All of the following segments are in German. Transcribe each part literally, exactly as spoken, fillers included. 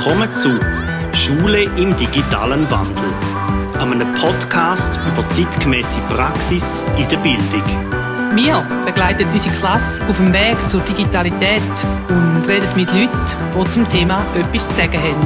Willkommen zu «Schule im digitalen Wandel», einem Podcast über zeitgemäße Praxis in der Bildung. Wir begleiten unsere Klasse auf dem Weg zur Digitalität und reden mit Leuten, die zum Thema etwas zu sagen haben.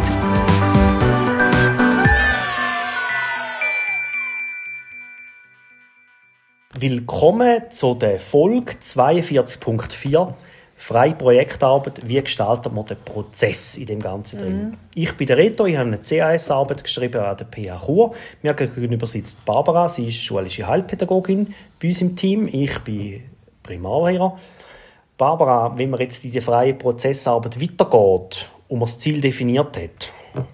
Willkommen zu der Folge zweiundvierzig Punkt vier «Freie Projektarbeit. Wie gestaltet man den Prozess in dem Ganzen drin?» Mhm. Ich bin der Reto, ich habe eine C A S-Arbeit geschrieben an der P H Chur. Mir gegenüber sitzt Barbara, sie ist schulische Heilpädagogin bei uns im Team. Ich bin Primarlehrer. Barbara, wenn man jetzt in die freie Prozessarbeit weitergeht und man das Ziel definiert hat,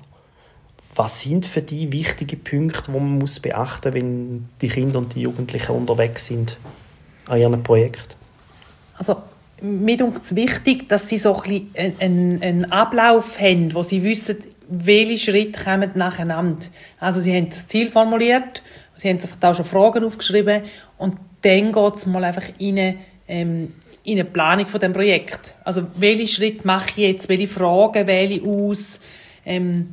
was sind für dich wichtige Punkte, die man muss beachten muss, wenn die Kinder und die Jugendlichen unterwegs sind an ihrem Projekt? Also, mir ist es wichtig, dass sie so ein bisschen einen, einen Ablauf haben, wo sie wissen, welche Schritte kommen nacheinander. Also sie haben das Ziel formuliert, sie haben sich auch schon Fragen aufgeschrieben und dann geht es mal einfach in, ähm, in eine Planung von dem Projekt. Also welche Schritte mache ich jetzt, welche Fragen wähle ich aus, ähm,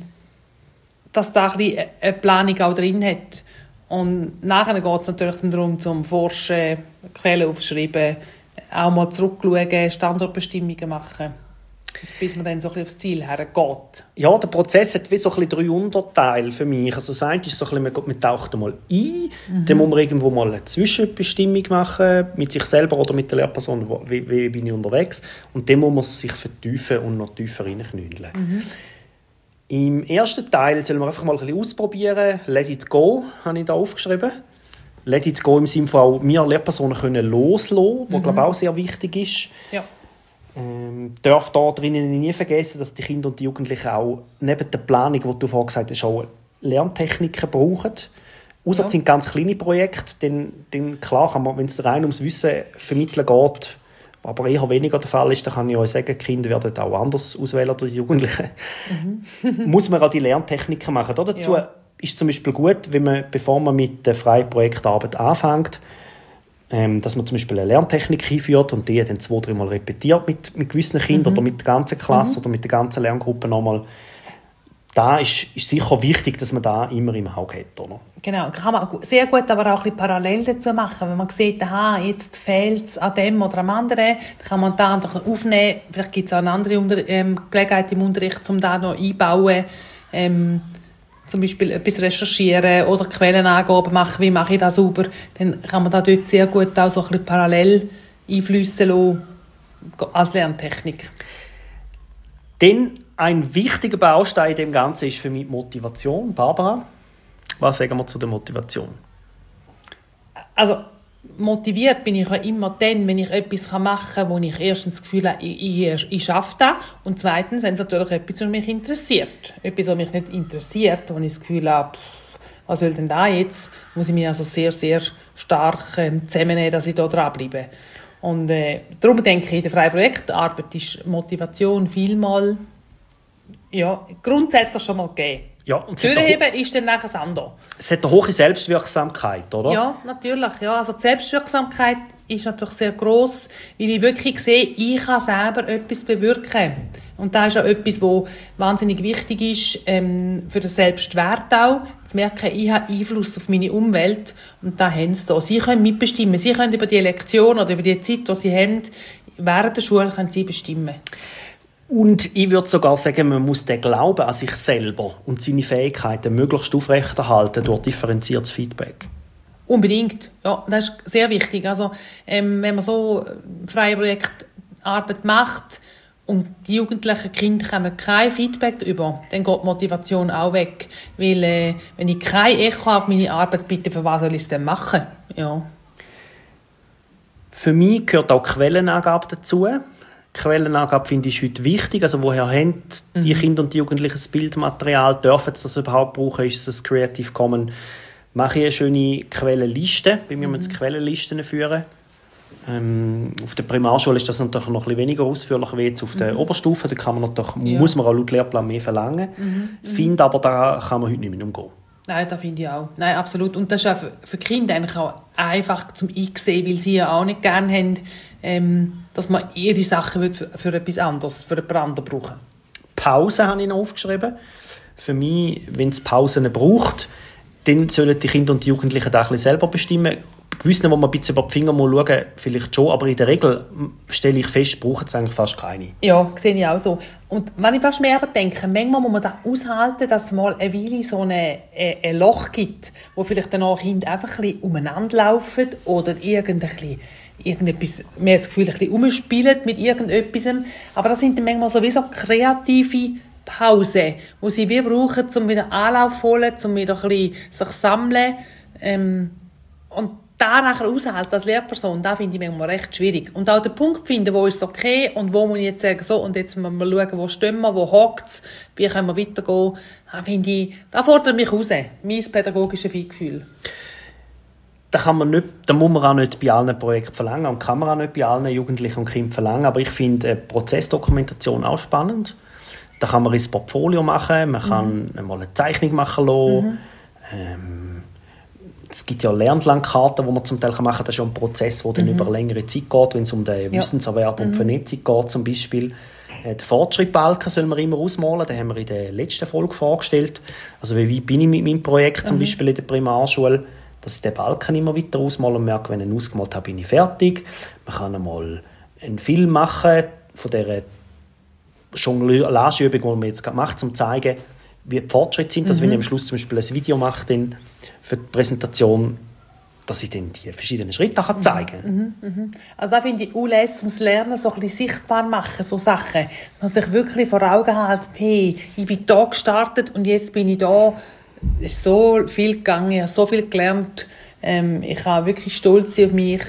dass da ein bisschen eine Planung auch drin hat. Und nachher geht es natürlich darum, zum Forschen, Quellen aufschreiben, auch mal zurückschauen, Standortbestimmungen machen, bis man dann so ein bisschen aufs Ziel hergeht. Ja, der Prozess hat wie so ein bisschen drei Unterteile für mich. Also das eine ist so ein bisschen, man taucht einmal ein, mhm. dann muss man irgendwo mal eine Zwischenbestimmung machen, mit sich selber oder mit der Lehrperson, wie, wie bin ich unterwegs. Und dann muss man sich vertiefen und noch tiefer reinknüllen. Mhm. Im ersten Teil sollen wir einfach mal ein bisschen ausprobieren. «Let it go» habe ich da aufgeschrieben. «Let it go» im Sinne von auch wir Lehrpersonen können loslassen, was mhm. glaube ich auch sehr wichtig ist. Ja. Ähm, darf da drinnen nie vergessen, dass die Kinder und die Jugendlichen auch neben der Planung, die du vorhin gesagt hast, auch Lerntechniken brauchen. Außer es sind ganz kleine Projekte, dann, dann klar kann man, wenn es rein ums Wissen vermitteln geht, aber eher weniger der Fall ist, dann kann ich euch sagen, die Kinder werden auch anders auswählen, die Jugendlichen. Mhm. Muss man auch die Lerntechniken machen. Dazu ja. ist zum Beispiel gut, wenn man, bevor man mit der freien Projektarbeit anfängt, ähm, dass man zum Beispiel eine Lerntechnik einführt und die dann zwei, dreimal repetiert mit, mit gewissen Kindern mhm. oder mit der ganzen Klasse mhm. oder mit der ganzen Lerngruppe nochmal. Da ist, ist sicher wichtig, dass man da immer im Auge hat. Oder? Genau, kann man sehr gut aber auch ein bisschen parallel dazu machen. Wenn man sieht, aha, jetzt fehlt es an dem oder am anderen, dann kann man da noch aufnehmen. Vielleicht gibt es auch eine andere Unter- ähm, Gelegenheit im Unterricht, um da noch einzubauen. Ähm, zum Beispiel etwas recherchieren oder Quellenangaben machen, wie mache ich das sauber. Dann kann man da dort sehr gut auch so ein bisschen parallel einfliessen lassen als Lerntechnik. Dann ein wichtiger Baustein in dem Ganzen ist für mich die Motivation. Barbara, was sagen wir zu der Motivation? Also motiviert bin ich ja immer dann, wenn ich etwas machen kann, wo ich erstens das Gefühl habe, ich, ich, ich schaffe das. Und zweitens, wenn es natürlich etwas, was mich interessiert. Etwas, was mich nicht interessiert, wo ich das Gefühl habe, pff, was soll denn da jetzt? Muss ich mich also sehr, sehr stark äh, zusammennehmen, dass ich da dranbleibe. Und äh, darum denke ich, in der freien Projektarbeit ist Motivation vielmal ja, grundsätzlich schon mal gegeben. Ja, und Türheben ist dann nachher das andere. Es hat eine hohe Selbstwirksamkeit, oder? Ja, natürlich. Ja. Also die Selbstwirksamkeit ist natürlich sehr gross, weil ich wirklich sehe, ich kann selber etwas bewirken. Und das ist auch etwas, was wahnsinnig wichtig ist ähm, für den Selbstwert auch. Zu merken, ich habe Einfluss auf meine Umwelt und da haben sie da. Sie können mitbestimmen. Sie können über die Lektion oder über die Zeit, die sie haben, während der Schule können sie bestimmen. Und ich würde sogar sagen, man muss den Glauben an sich selber und seine Fähigkeiten möglichst aufrechterhalten durch differenziertes Feedback. Unbedingt, ja, das ist sehr wichtig. Also, ähm, wenn man so freie Projektarbeit macht und die jugendlichen Kinder bekommen kein Feedback über, dann geht die Motivation auch weg. Weil, äh, wenn ich kein Echo auf meine Arbeit bitte, für was soll ich es denn machen? Ja. Für mich gehört auch Quellenangabe dazu. Quellenangabe finde ich heute wichtig. Also woher haben die mhm. Kinder und die Jugendlichen das Bildmaterial? Dürfen sie das überhaupt brauchen? Ist es Creative Commons? Mache ich eine schöne Quellenliste. Bei mir mhm. müssen wir Quellenlisten führen. Ähm, auf der Primarschule ist das natürlich noch ein bisschen weniger ausführlich wie jetzt auf der mhm. Oberstufe. Da kann man natürlich, ja. muss man auch laut Lehrplan mehr verlangen. Mhm. Finde aber, da kann man heute nicht mehr umgehen. Nein, das finde ich auch. Nein, absolut. Und das ist auch für, für Kinder eigentlich auch einfach zum Einsehen, weil sie ja auch nicht gerne haben, ähm, dass man ihre Sachen für, für etwas anderes, für jemand anderes brauchen. Pause habe ich noch aufgeschrieben. Für mich, wenn es Pausen braucht, dann sollen die Kinder und die Jugendlichen das ein bisschen selber bestimmen. Gewissen, wo man ein bisschen über die Finger muss schauen, vielleicht schon, aber in der Regel stelle ich fest, brauchen es eigentlich fast keine. Ja, sehe ich auch so. Und wenn ich fast mehr denke, manchmal muss man das aushalten, dass es mal eine Weile so eine, ein, ein Loch gibt, wo vielleicht dann auch Kinder einfach ein bisschen umeinander laufen oder irgendetwas, irgendetwas, man hat das Gefühl, ein bisschen umspielen mit irgendetwas. Aber das sind dann manchmal sowieso kreative Pausen, die sie wie brauchen, um wieder Anlauf zu holen, um wieder ein bisschen sich zu sammeln. Ähm, und da nachher aushalten als Lehrperson, das finde ich manchmal recht schwierig. Und auch den Punkt finden, wo ist es okay und wo muss ich jetzt sagen, so, und jetzt müssen wir schauen, wo stehen wir, wo hockt es, wie können wir weitergehen, das finde ich, das fordert mich raus, mein pädagogisches Feingefühl. Da, kann man nicht, da muss man auch nicht bei allen Projekten verlangen und kann man auch nicht bei allen Jugendlichen und Kindern verlangen, aber ich finde Prozessdokumentation auch spannend. Da kann man ins Portfolio machen, man kann mhm. mal eine Zeichnung machen lassen. Mhm. Ähm, Es gibt ja Lernlandkarten, die man zum Teil machen kann. Das ist ja ein Prozess, der dann mhm. über längere Zeit geht, wenn es um den Wissenserwerb ja. und die Vernetzung geht zum Beispiel. Den Fortschrittbalken soll man immer ausmalen. Den haben wir in der letzten Folge vorgestellt. Also wie weit bin ich mit meinem Projekt, zum mhm. Beispiel in der Primarschule, dass ich den Balken immer weiter ausmale und merke, wenn ich ihn ausgemalt habe, bin ich fertig. Man kann einmal einen Film machen von dieser Jonglageübung, die man jetzt gerade macht, um zu zeigen, wie die Fortschritte sind. Dass, mhm. wenn ich am Schluss zum Beispiel ein Video mache, dann für die Präsentation, dass ich dann die verschiedenen Schritte kann zeigen kann. Mhm, mhm. Also da finde ich auch lässig, um das Lernen so ein bisschen sichtbar machen, so Sachen. Dass man sich wirklich vor Augen hält, hey, ich bin da gestartet und jetzt bin ich da. Es ist so viel gegangen, ich habe so viel gelernt. Ähm, ich kann wirklich stolz sein auf mich.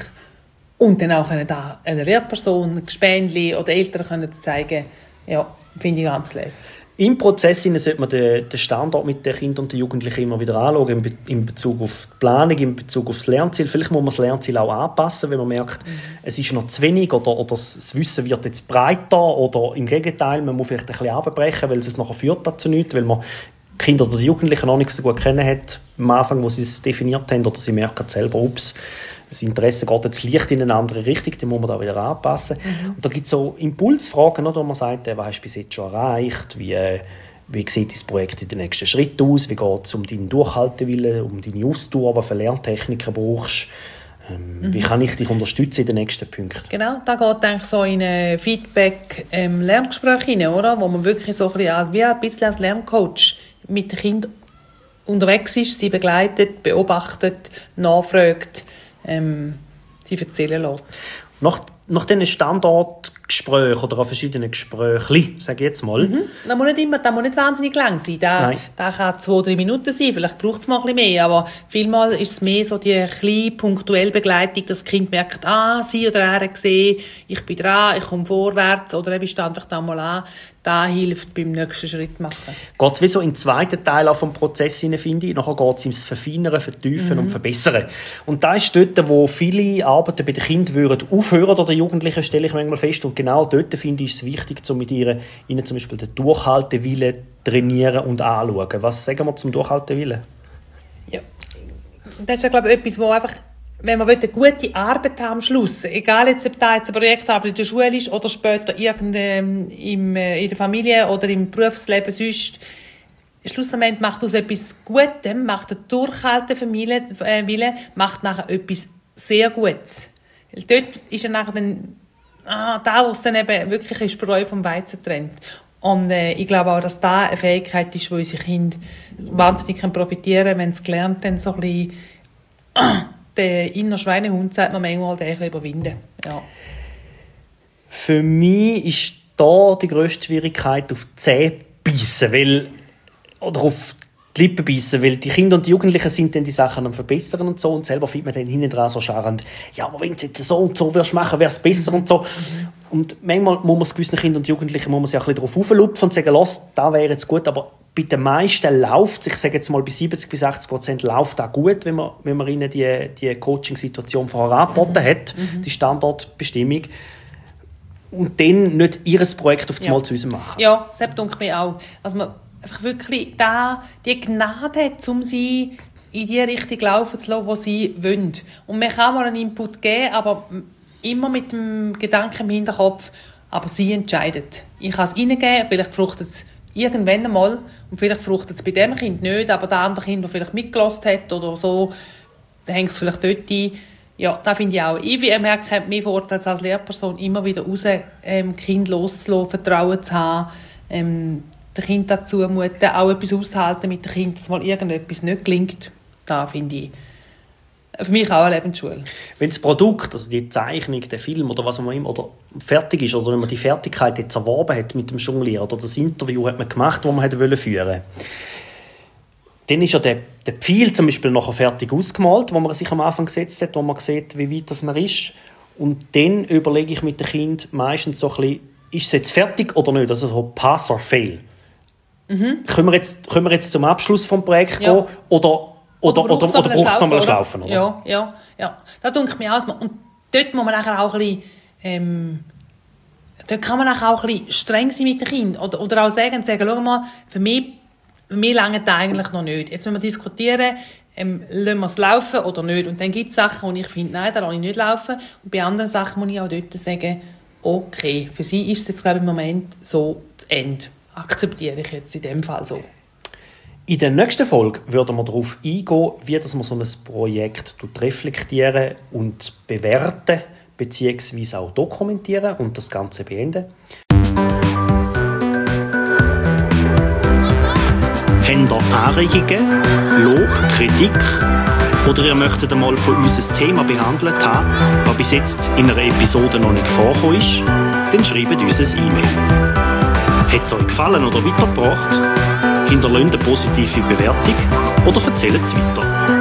Und dann auch da einer Lehrperson, Gespendli oder Eltern können zeigen, ja, finde ich ganz lässig. Im Prozess sollte man den Standort mit den Kindern und den Jugendlichen immer wieder anschauen, in Bezug auf die Planung, in Bezug auf das Lernziel. Vielleicht muss man das Lernziel auch anpassen, wenn man merkt, mhm. es ist noch zu wenig oder, oder das Wissen wird jetzt breiter oder im Gegenteil, man muss vielleicht ein bisschen abbrechen, weil es nachher führt dazu nichts, weil man die Kinder oder die Jugendlichen noch nicht so gut kennen hat am Anfang, wo sie es definiert haben, oder sie merken selber, ups, das Interesse geht jetzt leicht in eine andere Richtung, dann muss man da wieder anpassen. Mhm. Und da gibt es so Impulsfragen, oder, wo man sagt, was hast du bis jetzt schon erreicht, wie, wie sieht das Projekt in den nächsten Schritt aus, wie geht es um deinen Durchhaltewillen, um deine Ausdauer, was für Lerntechniken brauchst, ähm, mhm. wie kann ich dich unterstützen in den nächsten Punkten. Genau, da geht eigentlich so in ein Feedback-Lerngespräch ähm, hinein, oder? Wo man wirklich so ein bisschen, wie ein bisschen als Lerncoach mit den Kindern unterwegs ist, sie begleitet, beobachtet, nachfragt, Ähm, sie erzählen lässt. Nach, nach diesen Standortgesprächen oder an verschiedenen Gesprächen, sage ich jetzt mal. Mhm. Das muss nicht immer, das muss nicht wahnsinnig lang sein. Das, das kann zwei, drei Minuten sein, vielleicht braucht es mal ein bisschen mehr, aber vielmal ist es mehr so die kleine, punktuelle Begleitung, dass das Kind merkt, ah, sie oder er hat gesehen, ich bin dran, ich komme vorwärts oder ich stand einfach da mal an. Das hilft beim nächsten Schritt machen. Geht es wie so in den zweiten Teil auch vom Prozess hinein, finde ich. Nachher geht es ums Verfeinern, Vertiefen mhm. und Verbessern. Und da ist dort, wo viele Arbeiten bei den Kindern würden aufhören oder den Jugendlichen, stelle ich manchmal fest. Und genau dort, finde ich, ist es wichtig, um mit ihnen, ihnen zum Beispiel den Durchhaltewillen trainieren und anschauen. Was sagen wir zum Durchhaltewillen? Ja, das ist ja, glaube ich, etwas, wo einfach, wenn man eine gute Arbeit haben am Schluss, egal jetzt, ob das jetzt eine Projektarbeit in der Schule ist oder später irgendein, im, in der Familie oder im Berufsleben sonst, schlussendlich macht aus etwas Gutem, macht ein Durchhaltewillen, äh, macht nachher etwas sehr Gutes. Weil dort ist ja nachher dann, ah, da, wo es dann eben wirklich eine Spreu vom Weizen trennt. Und äh, ich glaube auch, dass das eine Fähigkeit ist, wo unsere Kinder wahnsinnig profitieren können, wenn sie gelernt haben, so ein bisschen, ah, der innere Schweinehund, sagt man manchmal, den ein überwinden. Ja. Für mich ist da die grösste Schwierigkeit auf die Zähne beißen, weil, oder auf die Lippen beißen, weil die Kinder und die Jugendlichen sind dann die Sachen am Verbessern und so und selber findet man dann hinten dran so scharrend, ja, aber wenn du jetzt so und so wirst machen, wäre es besser und so. Mhm. Und manchmal muss man es gewissen Kindern und Jugendlichen muss man sich auch ein bisschen darauf auflupfen und sagen, lass, das wäre jetzt gut, aber bei den meisten läuft es, ich sage jetzt mal bei siebzig bis achtzig Prozent läuft auch gut, wenn man, wenn man ihnen die, die Coaching-Situation vorher angeboten mhm. hat, mhm. die Standortbestimmung. Und dann nicht ihr Projekt auf das ja. Mal zu uns machen. Ja, das denke ich mir auch. Also man einfach wirklich da die Gnade hat, um sie in die Richtung laufen zu lassen, wo sie wollen. Und man kann mal einen Input geben, aber immer mit dem Gedanken im Hinterkopf, aber sie entscheiden. Ich kann es ihnen geben, vielleicht fruchtet es irgendwann einmal und vielleicht fruchtet es bei dem Kind nicht, aber das andere Kind, das vielleicht mitgelassen hat oder so, dann hängt es vielleicht dort ein. Ja, das finde ich auch. Ich merke, mein Vorteil als Lehrperson immer wieder raus, ähm, Kind loszulassen, Vertrauen zu haben, ähm, dem Kind dazu muten, auch etwas auszuhalten mit dem Kind, dass mal irgendetwas nicht gelingt. Das finde ich für mich auch eine Lebensschule. Wenn das Produkt, also die Zeichnung, der Film oder was auch immer, oder fertig ist, oder wenn man die Fertigkeit jetzt erworben hat mit dem Jonglier, oder das Interview hat man gemacht, das man hätte führen wollte, dann ist ja der, der Pfeil zum Beispiel nachher fertig ausgemalt, wo man sich am Anfang gesetzt hat, wo man sieht, wie weit das man ist. Und dann überlege ich mit dem Kind meistens so ein bisschen, ist es jetzt fertig oder nicht? Also so Pass or Fail. Mhm. Können wir jetzt, können wir jetzt zum Abschluss des Projekts ja. gehen? Oder, oder, oder, oder, oder braucht es nochmal ein Schlaufen? Oder? Ja, ja, ja. Das denke ich mir auch. Und dort muss man nachher auch ein bisschen, ähm, dort kann man nachher auch ein bisschen streng sein mit dem Kind. Oder, oder auch sagen, sagen, schau mal, für mich Mir langt das eigentlich noch nicht. Jetzt müssen wir diskutieren, ähm, lassen wir es laufen oder nicht. Und dann gibt es Sachen, wo ich finde, nein, da lasse ich nicht laufen. Und bei anderen Sachen muss ich auch dort sagen, okay, für sie ist es jetzt, glaube ich, im Moment so zu Ende. Akzeptiere ich jetzt in dem Fall so. In der nächsten Folge würden wir darauf eingehen, wie dass man so ein Projekt reflektieren und bewerten beziehungsweise auch dokumentieren und das Ganze beenden. Habt ihr Anregungen, Lob, Kritik oder ihr möchtet einmal von uns ein Thema behandelt haben, das bis jetzt in einer Episode noch nicht vorgekommen ist, dann schreibt uns ein E-Mail. Hat es euch gefallen oder weitergebracht? Hinterlasst eine positive Bewertung oder erzählt es weiter.